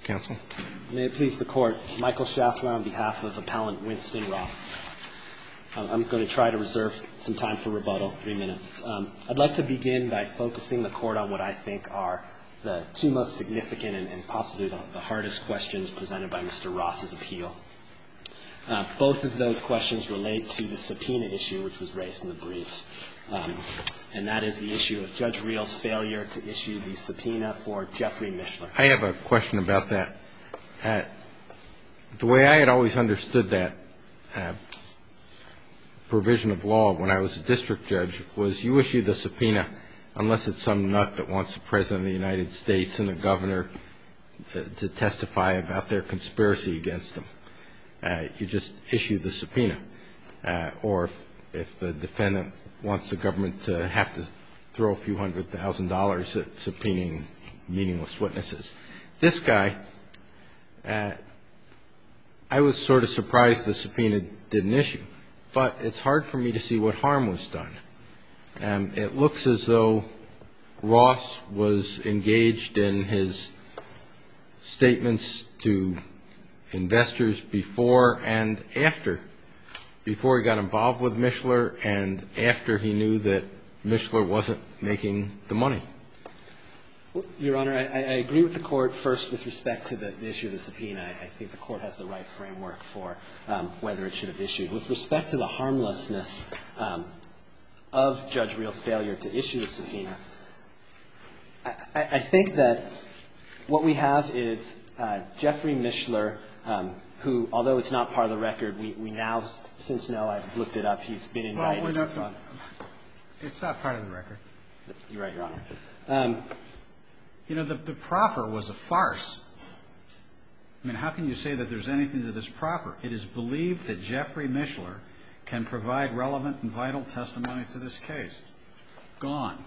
Counsel. May it please the Court, Michael Schaffler on behalf of Appellant Winston Ross. I'm going to try to reserve some time for rebuttal, 3 minutes. I'd like to begin by focusing the Court on what I think are the two most significant and possibly the hardest questions presented by Mr. Ross's appeal. Both of those questions relate to the subpoena issue which was raised in the brief, and that is the issue of Judge Reel's failure to issue the subpoena for Jeffrey Mishler. I have a question about that. The way I had always understood that provision of law when I was a district judge was you issue the subpoena unless it's some nut that wants the President of the United States and the governor to testify about their conspiracy against them. You just issue the subpoena. Or if the defendant wants the government to have to throw a few $100,000 at subpoenaing meaningless witnesses. This guy, I was sort of surprised the subpoena didn't issue. But it's hard for me to see what harm was done. It looks as though Ross was engaged in his statements to investors before and after, before he got involved with Mishler and after he knew that Mishler wasn't making the money. Your Honor, I agree with the Court first with respect to the issue of the subpoena. I think the Court has the right framework for whether it should have issued. With respect to the harmlessness of Judge Reel's failure to issue the subpoena, I think that what we have is Jeffrey Mishler, who, although it's not part of the record, we now since know, I've looked it up, he's been indicted. It's not part of the record. You're right, Your Honor. You know, the proffer was a farce. I mean, how can you say that there's anything to this proffer? It is believed that Jeffrey Mishler can provide relevant and vital testimony to this case. Gone.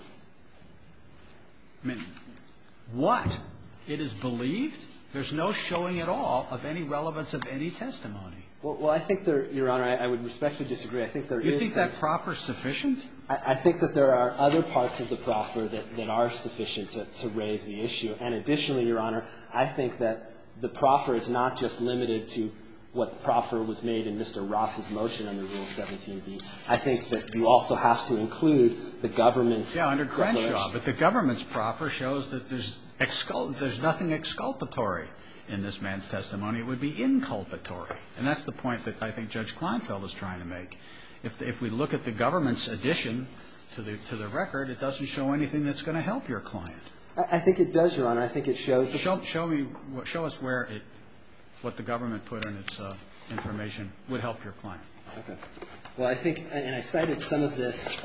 I mean, what? It is believed? There's no showing at all of any relevance of any testimony. Well, I think there, Your Honor, I would respectfully disagree. I think there is. You think that proffer is sufficient? I think that there are other parts of the proffer that are sufficient to raise the issue. And additionally, Your Honor, I think that the proffer is not just limited to what proffer was made in Mr. Ross's motion under Rule 17b. I think that you also have to include the government's under Crenshaw. But the government's proffer shows that there's nothing exculpatory in this man's testimony. It would be inculpatory. And that's the point that I think Judge Kleinfeld is trying to make. If we look at the government's addition to the record, it doesn't show anything that's going to help your client. I think it does, Your Honor. I think it shows. Show us where what the government put in its information would help your client. Okay. Well, I think, and I cited some of this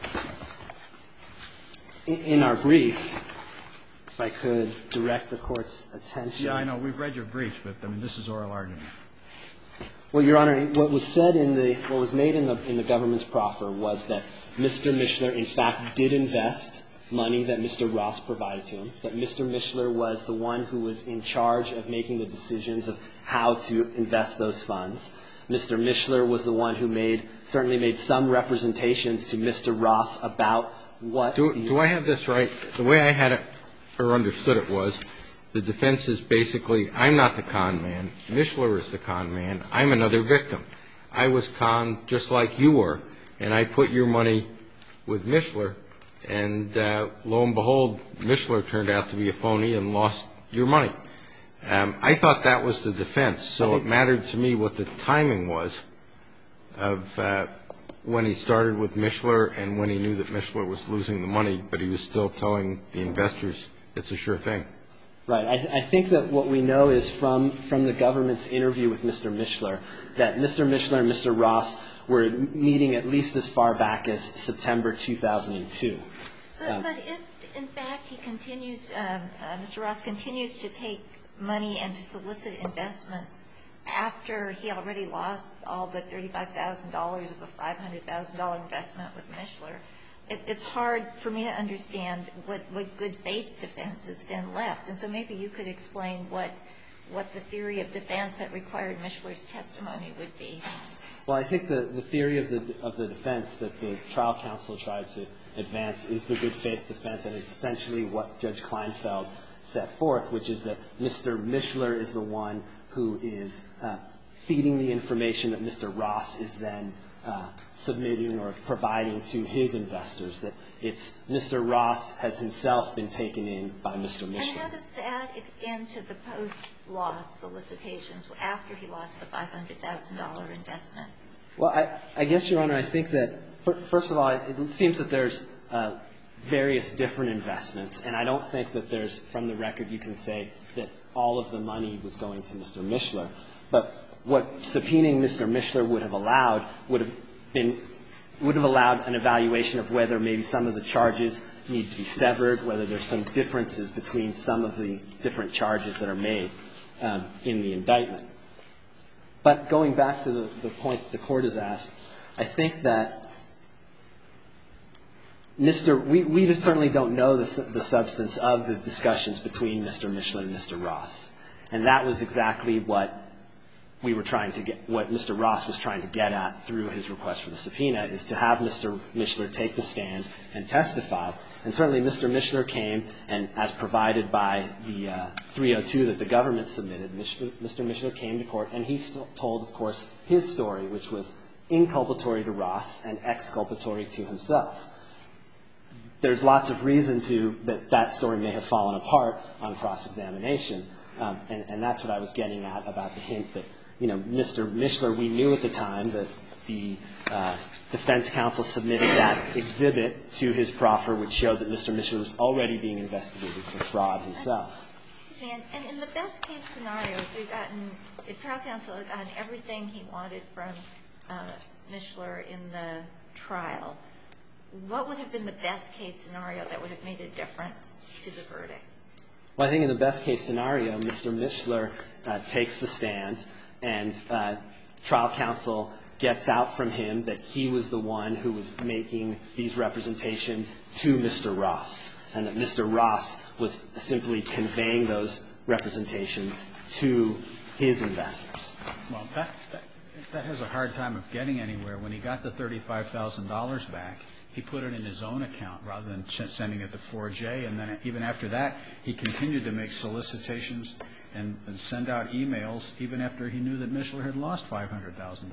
in our brief. If I could direct the Court's attention. Yeah, I know. We've read your brief, but, I mean, this is oral argument. Well, Your Honor, what was said what was made in the government's proffer was that Mr. Mishler, in fact, did invest money that Mr. Ross provided to him, that Mr. Mishler was the one who was in charge of making the decisions of how to invest those funds. Mr. Mishler was the one who certainly made some representations to Mr. Ross about what Do I have this right? The way I had it or understood it was the defense is basically, I'm not the con man. Mishler is the con man. I'm another victim. I was conned just like you were, and I put your money with Mishler, and lo and behold, Mishler turned out to be a phony and lost your money. I thought that was the defense, so it mattered to me what the timing was of when he started with Mishler and when he knew that Mishler was losing the money, but he was still telling the investors it's a sure thing. Right. I think that what we know is from the government's interview with Mr. Mishler that Mr. Mishler and Mr. Ross were meeting at least as far back as September 2002. But if, in fact, he continues, Mr. Ross continues to take money and to solicit investments after he already lost all but $35,000 of a $500,000 investment with Mishler, it's hard for me to understand what good faith defense is then left. And so maybe you could explain what what the theory of defense that required Mishler's testimony would be. Well, I think the theory of the defense that the trial counsel tried to advance is the good faith defense, and it's essentially what Judge Kleinfeld set forth, which is that Mr. Mishler is the one who is feeding the information that Mr. Ross is then submitting or providing to his investors, that it's Mr. Ross has himself been taken in by Mr. Mishler. And how does that extend to the post-loss solicitations after he lost the $500,000 investment? Well, I guess, Your Honor, I think that, first of all, it seems that there's various different investments, and I don't think that there's, from the record, you can say that all of the money was going to Mr. Mishler. But what subpoenaing Mr. Mishler would have allowed would have allowed an evaluation of whether maybe some of the charges need to be severed, whether there's some differences between some of the different charges that are made in the indictment. But going back to the point that the Court has asked, I think that we certainly don't know the substance of the discussions between Mr. Mishler and Mr. Ross. And that was exactly what we were trying to get, what Mr. Ross was trying to get at through his request for the subpoena, is to have Mr. Mishler take the stand and testify. And certainly Mr. Mishler came, and as provided by the 302 that the government submitted, Mr. Mishler came to court, and he told, of course, his story, which was inculpatory to Ross and exculpatory to himself. There's lots of reason that story may have fallen apart on cross-examination, and that's what I was getting at about the hint that, Mr. Mishler, we knew at the time that the defense counsel submitted that exhibit to his proffer, which showed that Mr. Mishler was already being investigated for fraud himself. Excuse me, and in the best-case scenario, if trial counsel had gotten everything he wanted from Mishler in the trial, what would have been the best-case scenario that would have made a difference to the verdict? Well, I think in the best-case scenario, Mr. Mishler takes the stand, and trial counsel gets out from him that he was the one who was making these representations to Mr. Ross, and that Mr. Ross was simply conveying those representations to his investors. Well, that has a hard time of getting anywhere. When he got the $35,000 back, he put it in his own account rather than sending it to 4J. And then even after that, he continued to make solicitations and send out e-mails even after he knew that Mishler had lost $500,000.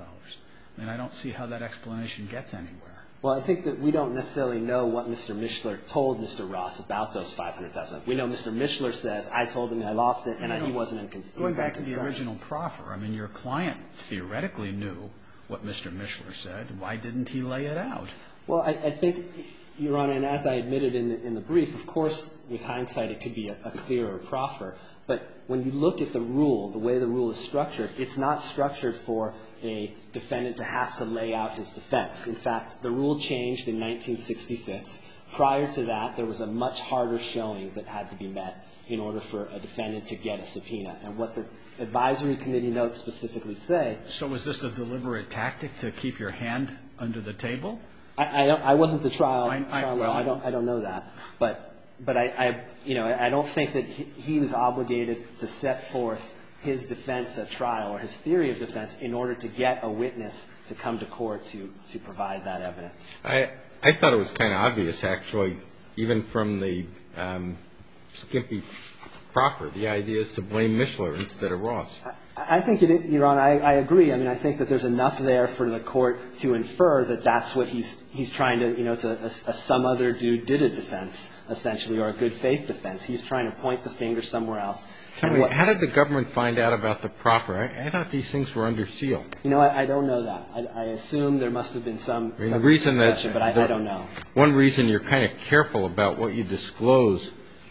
And I don't see how that explanation gets anywhere. Well, I think that we don't necessarily know what Mr. Mishler told Mr. Ross about those $500,000. We know Mr. Mishler says, I told him I lost it, and he wasn't in concern. Going back to the original proffer, I mean, your client theoretically knew what Mr. Mishler said. Why didn't he lay it out? Well, I think, Your Honor, and as I admitted in the brief, of course, with hindsight, it could be a clearer proffer. But when you look at the rule, the way the rule is structured, it's not structured for a defendant to have to lay out his defense. In fact, the rule changed in 1966. Prior to that, there was a much harder showing that had to be met in order for a defendant to get a subpoena. And what the advisory committee notes specifically say. So was this a deliberate tactic to keep your hand under the table? I wasn't the trial lawyer. I don't know that. But I don't think that he was obligated to set forth his defense at trial or his theory of defense in order to get a witness to come to court to provide that evidence. I thought it was kind of obvious, actually, even from the skimpy proffer. The idea is to blame Mishler instead of Ross. I think it is, Your Honor. I agree. I mean, I think that there's enough there for the court to infer that that's what he's trying to, it's a some other dude did it defense, essentially, or a good faith defense. He's trying to point the finger somewhere else. Tell me, how did the government find out about the proffer? I thought these things were under seal. I don't know that. I assume there must have been some discussion, but I don't know. One reason you're kind of careful about what you disclose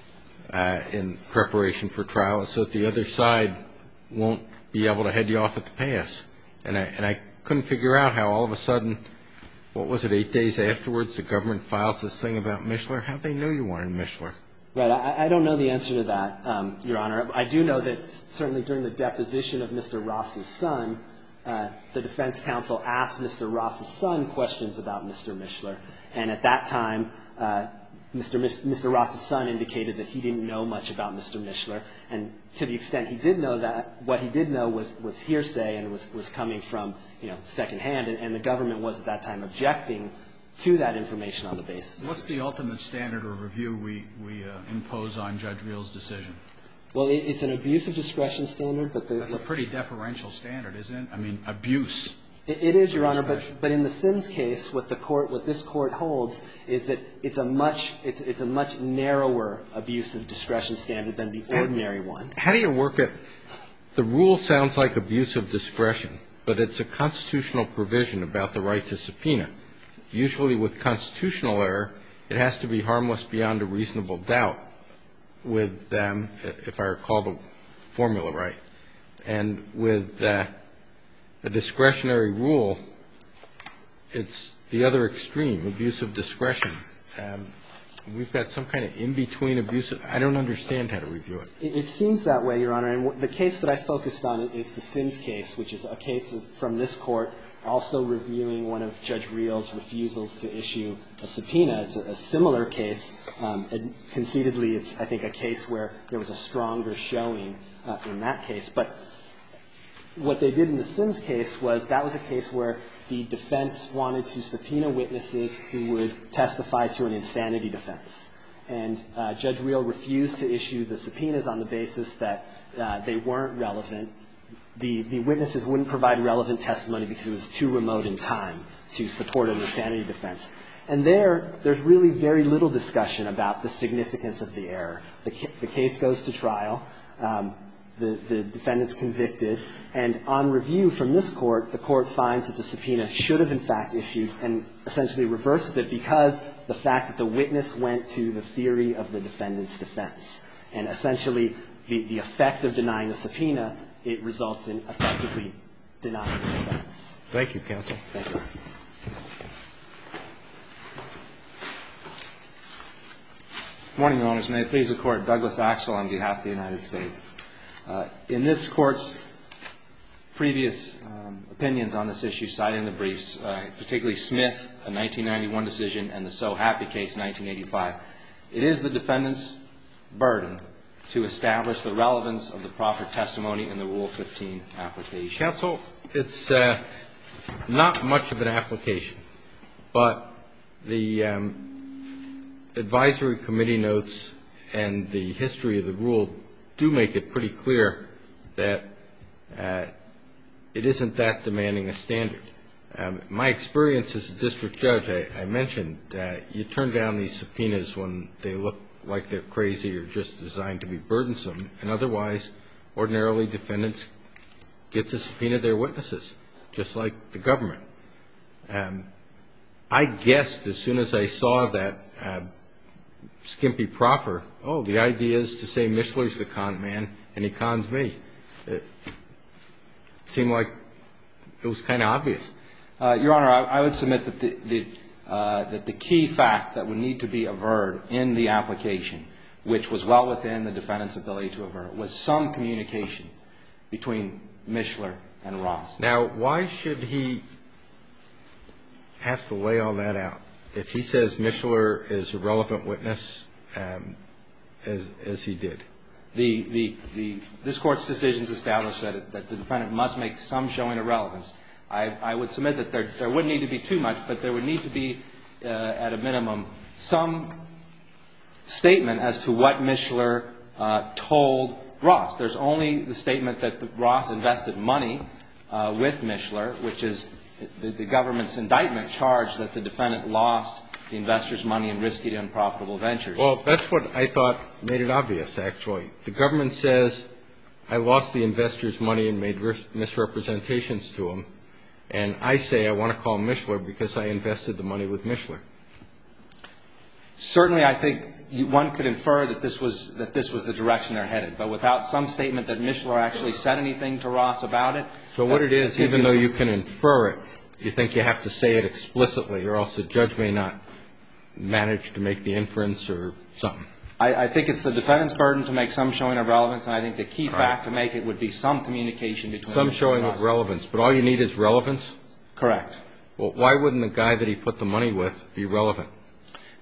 in preparation for trial is so that the other side won't be able to head you off at the pass. And I couldn't figure out how all of a sudden, what was it, 8 days afterwards, the government files this thing about Mishler? How'd they know you wanted Mishler? Right. I don't know the answer to that, Your Honor. I do know that certainly during the deposition of Mr. Ross's son, the defense counsel asked Mr. Ross's son questions about Mr. Mishler. And at that time, Mr. Ross's son indicated that he didn't know much about Mr. Mishler, and to the extent he did know that, what he did know was hearsay and was coming from, secondhand, and the government was at that time objecting to that information on the basis. What's the ultimate standard of review we impose on Judge Reel's decision? Well, it's an abuse of discretion standard, but that's a pretty deferential standard, isn't it? I mean, abuse. It is, Your Honor, but in the Sims case, what this court holds is that it's a much narrower abuse of discretion standard than the ordinary one. How do you work it? The rule sounds like abuse of discretion, but it's a constitutional provision about the right to subpoena. Usually with constitutional error, it has to be harmless beyond a reasonable doubt with, if I recall the formula right. And with a discretionary rule, it's the other extreme, abuse of discretion. We've got some kind of in-between abuse. I don't understand how to review it. It seems that way, Your Honor. And the case that I focused on is the Sims case, which is a case from this court also reviewing one of Judge Reel's refusals to issue a subpoena. It's a similar case. Conceitedly, it's, I think, a case where there was a stronger showing in that case. But what they did in the Sims case was that was a case where the defense wanted to subpoena witnesses who would testify to an insanity defense. And Judge Reel refused to issue the subpoenas on the basis that they weren't relevant. The witnesses wouldn't provide relevant testimony because it was too remote in time to support an insanity defense. And there's really very little discussion about the significance of the error. The case goes to trial. The defendant's convicted. And on review from this court, the court finds that the subpoena should have, in fact, issued and essentially reverses it because the fact that the witness went to the theory of the defendant's defense. And essentially, the effect of denying the subpoena, it results in effectively denying the defense. Thank you, counsel. Thank you. Good morning, Your Honors. May it please the Court. Douglas Axel on behalf of the United States. In this Court's previous opinions on this issue cited in the briefs, particularly Smith, a 1991 decision, and the So Happy case, 1985, it is the defendant's burden to establish the relevance of the proffered testimony in the Rule 15 application. Counsel, it's not much of an application, but the advisory committee notes and the history of the rule do make it pretty clear that it isn't that demanding a standard. My experience as a district judge, I mentioned, you turn down these subpoenas when they look like they're crazy or just designed to be burdensome, and otherwise, ordinarily, defendants get to subpoena their witnesses, just like the government. I guessed as soon as I saw that skimpy proffer, the idea is to say Mishler's the con man and he cons me. It seemed like it was kind of obvious. Your Honor, I would submit that the key fact that would need to be averred in the application, which was well within the defendant's ability to avert, was some communication between Mishler and Ross. Now, why should he have to lay all that out? If he says Mishler is a relevant witness, as he did. This Court's decisions establish that the defendant must make some showing of relevance. I would submit that there wouldn't need to be too much, but there would need to be, at a minimum, some statement as to what Mishler told Ross. There's only the statement that Ross invested money with Mishler, which is the government's indictment charged that the defendant lost the investor's money in risky and unprofitable ventures. Well, that's what I thought made it obvious, actually. The government says, I lost the investor's money and made misrepresentations to him, and I say I want to call Mishler because I invested the money with Mishler. Certainly, I think one could infer that this was the direction they're headed, but without some statement that Mishler actually said anything to Ross about it. So what it is, even though you can infer it, you think you have to say it explicitly, or else the judge may not manage to make the inference or something. I think it's the defendant's burden to make some showing of relevance, and I think the key fact to make it would be some communication between Mishler and Ross. Some showing of relevance, but all you need is relevance? Correct. Well, why wouldn't the guy that he put the money with be relevant?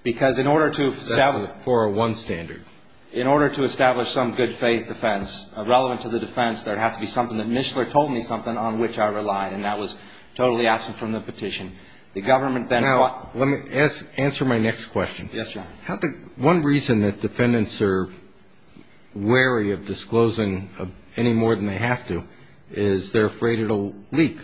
Because in order to establish That's a 401 standard. In order to establish some good faith defense, relevant to the defense, there would have to be something that Mishler told me something on which I relied, and that was totally absent from the petition. The government then Now, let me answer my next question. Yes, Your Honor. One reason that defendants are wary of disclosing any more than they have to is they're afraid it'll leak.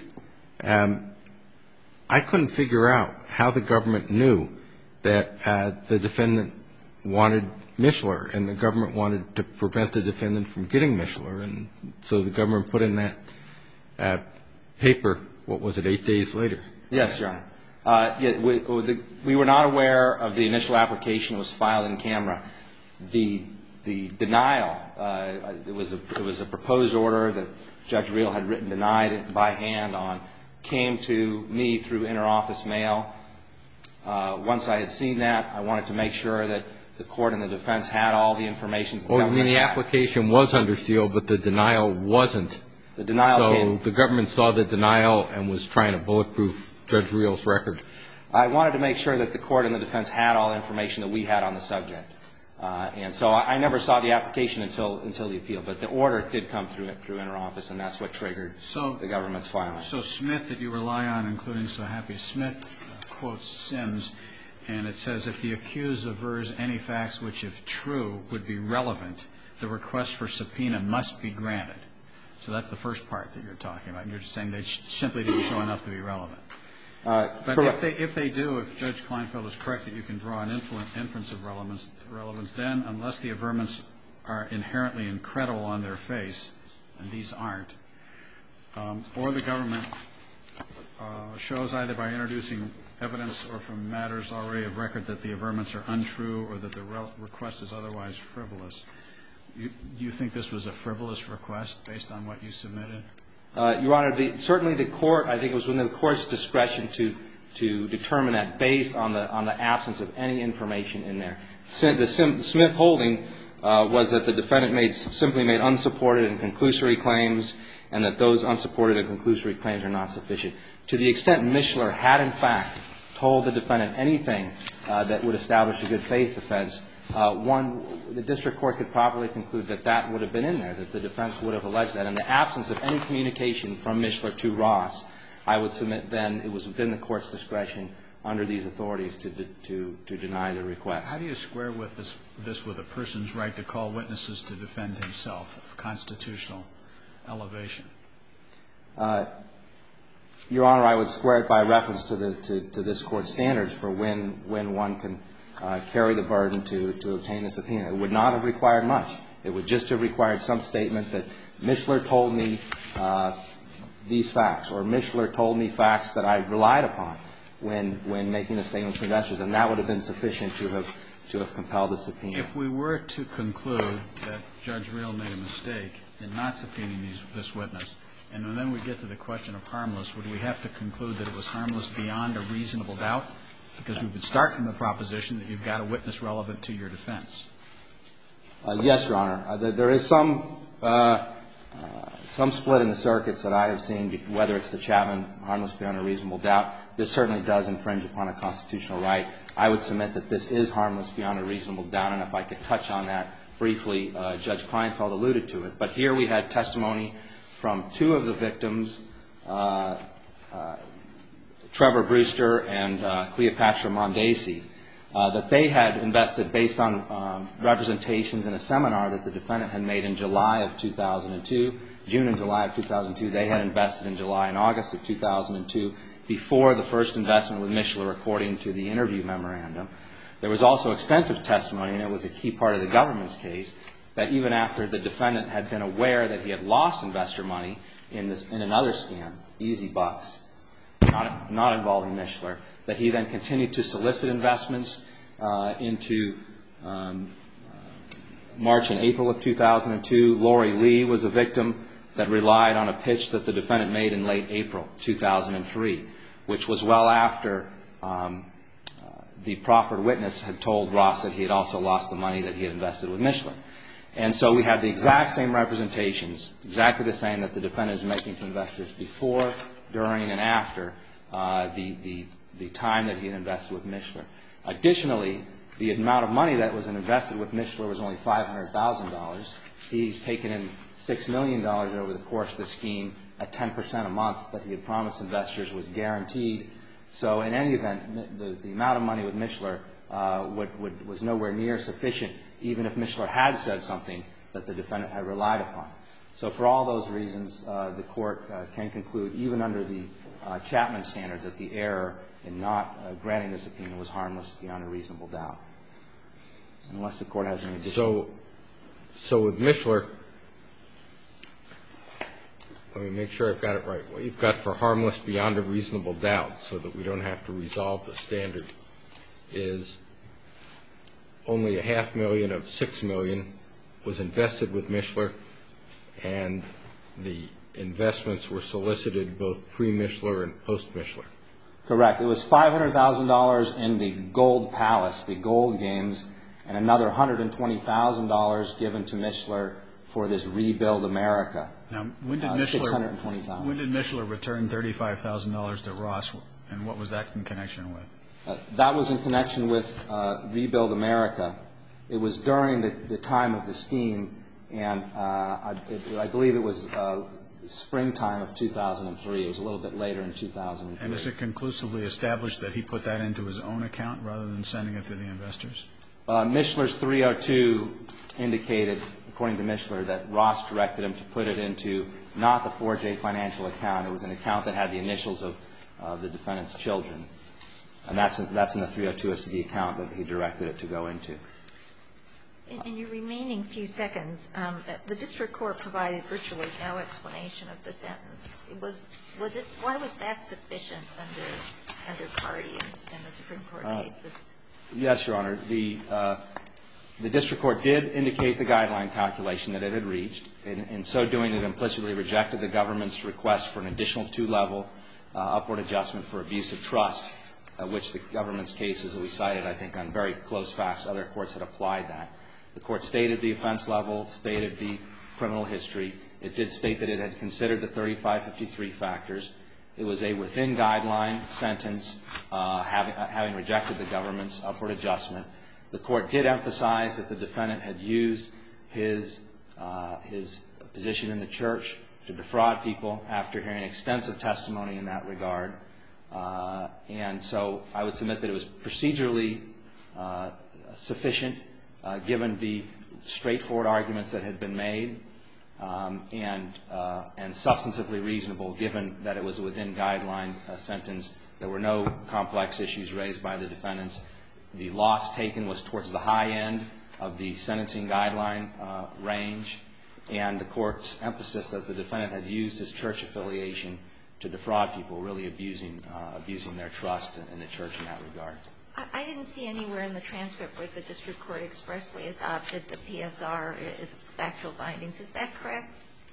I couldn't figure out how the government knew that the defendant wanted Mishler and the government wanted to prevent the defendant from getting Mishler, and so the government put in that paper, what was it, 8 days later? Yes, Your Honor. We were not aware of the initial application that was filed in camera. The denial, it was a proposed order that Judge Reel had written denied it by hand on, came to me through interoffice mail. Once I had seen that, I wanted to make sure that the court and the defense had all the information. Oh, you mean the application was under seal, but the denial wasn't? The denial came. So the government saw the denial and was trying to bulletproof Judge Reel's record? I wanted to make sure that the court and the defense had all the information that we had on the subject. And so I never saw the application until the appeal. But the order did come through interoffice, and that's what triggered the government's filing. So Smith, that you rely on, including So Happy Smith, quotes Sims, and it says, if the accused avers any facts which, if true, would be relevant, the request for subpoena must be granted. So that's the first part that you're talking about. You're just saying they simply didn't show enough to be relevant. But if they do, if Judge Kleinfeld is correct that you can draw an inference of relevance, then unless the averments are inherently incredible on their face, and these aren't, or the government shows either by introducing evidence or from matters already of record that the averments are untrue or that the request is otherwise frivolous, you think this was a frivolous request based on what you submitted? Your Honor, certainly the court, I think it was within the court's discretion to determine that based on the absence of any information in there. The Smith holding was that the defendant simply made unsupported and conclusory claims, and that those unsupported and conclusory claims are not sufficient. To the extent Mishler had, in fact, told the defendant anything that would establish a good faith defense, the district court could properly conclude that that would have been in there, that the defense would have alleged that. In the absence of any communication from Mishler to Ross, I would submit then it was within the court's discretion under these authorities to deny the request. How do you square with this with a person's right to call witnesses to defend himself, constitutional elevation? Your Honor, I would square it by reference to this Court's standards for when one can carry the burden to obtain a subpoena. It would not have required much. It would just have required some statement that Mishler told me these facts, or Mishler told me facts that I relied upon when making the statements to investors, and that would have been sufficient to have compelled the subpoena. If we were to conclude that Judge Reel made a mistake in not subpoenaing this witness, and then we get to the question of harmless, would we have to conclude that it was harmless beyond a reasonable doubt? Because we would start from the proposition that you've got a witness relevant to your defense. Yes, Your Honor. There is some split in the circuits that I have seen, whether it's the Chapman harmless beyond a reasonable doubt. This certainly does infringe upon a constitutional right. I would submit that this is harmless beyond a reasonable doubt, and if I could touch on that briefly, Judge Kleinfeld alluded to it. But here we had testimony from two of the victims, Trevor Brewster and Cleopatra Mondesi, that they had invested based on representations in a seminar that the defendant had made in July of 2002, June and July of 2002. They had invested in July and August of 2002 before the first investment with Mishler, according to the interview memorandum. There was also extensive testimony, and it was a key part of the government's case, that even after the defendant had been aware that he had lost investor money in another scam, Easy Bucks, not involving Mishler, that he then continued to solicit investments into March and April of 2002. Lori Lee was a victim that relied on a pitch that the defendant made in late April 2003, which was well after the proffered witness had told Ross that he had also lost the money that he had invested with Mishler. And so we have the exact same representations, exactly the same that the defendant is making to investors before, during, and after the time that he had invested with Mishler. Additionally, the amount of money that was invested with Mishler was only $500,000. He's taken in $6 million over the course of the scheme at 10% a month that he had promised investors was guaranteed. So in any event, the amount of money with Mishler was nowhere near sufficient, even if Mishler had said something that the defendant had relied upon. So for all those reasons, the Court can conclude, even under the Chapman standard, that the error in not granting the subpoena was harmless beyond a reasonable doubt. Unless the Court has any additional. So with Mishler, let me make sure I've got it right. What you've got for harmless beyond a reasonable doubt, so that we don't have to resolve the standard, is only $500,000 of $6 million was invested with Mishler, and the investments were solicited both pre-Mishler and post-Mishler. Correct. It was $500,000 in the Gold Palace, the Gold Games, and another $120,000 given to Mishler for this Rebuild America. Now, when did Mishler return $35,000 to Ross, and what was that in connection with? That was in connection with Rebuild America. It was during the time of the scheme, and I believe it was springtime of 2003. It was a little bit later in 2003. And is it conclusively established that he put that into his own account rather than sending it to the investors? Mishler's 302 indicated, according to Mishler, that Ross directed him to put it into not the 4J financial account. It was an account that had the initials of the defendant's children. And that's in the 302 as to the account that he directed it to go into. In your remaining few seconds, the district court provided virtually no explanation of the sentence. Why was that sufficient under Carty and the Supreme Court case? Yes, Your Honor. The district court did indicate the guideline calculation that it had reached. In so doing, it implicitly rejected the government's request for an additional 2-level upward adjustment for abuse of trust, which the government's cases that we cited, I think, on very close facts, other courts had applied that. The court stated the offense level, stated the criminal history. It did state that it had considered the 3553 factors. It was a within-guideline sentence, having rejected the government's upward adjustment. The court did emphasize that the defendant had used his position in the church to defraud people after hearing extensive testimony in that regard. And so I would submit that it was procedurally sufficient, given the straightforward arguments that had been made, and substantively reasonable, given that it was a within-guideline sentence. There were no complex issues raised by the defendants. The loss taken was towards the high end of the sentencing guideline range, and the court's emphasis that the defendant had used his church affiliation to defraud people, really abusing their trust in the church in that regard. I didn't see anywhere in the transcript where the district court expressly adopted the PSR, its factual findings. Is that correct?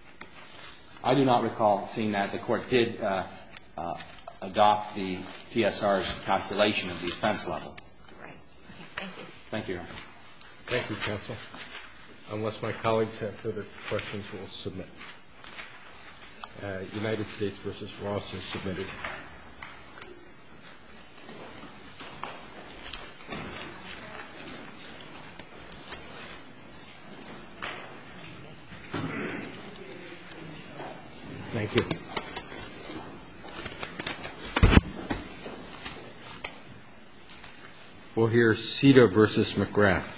I do not recall seeing that. The court did adopt the PSR's calculation of the offense level. Right. Okay. Thank you. Thank you, Your Honor. Thank you, counsel. Unless my colleagues have further questions, we'll submit. United States v. Ross is submitted. Thank you. We'll hear Cedar v. McGrath.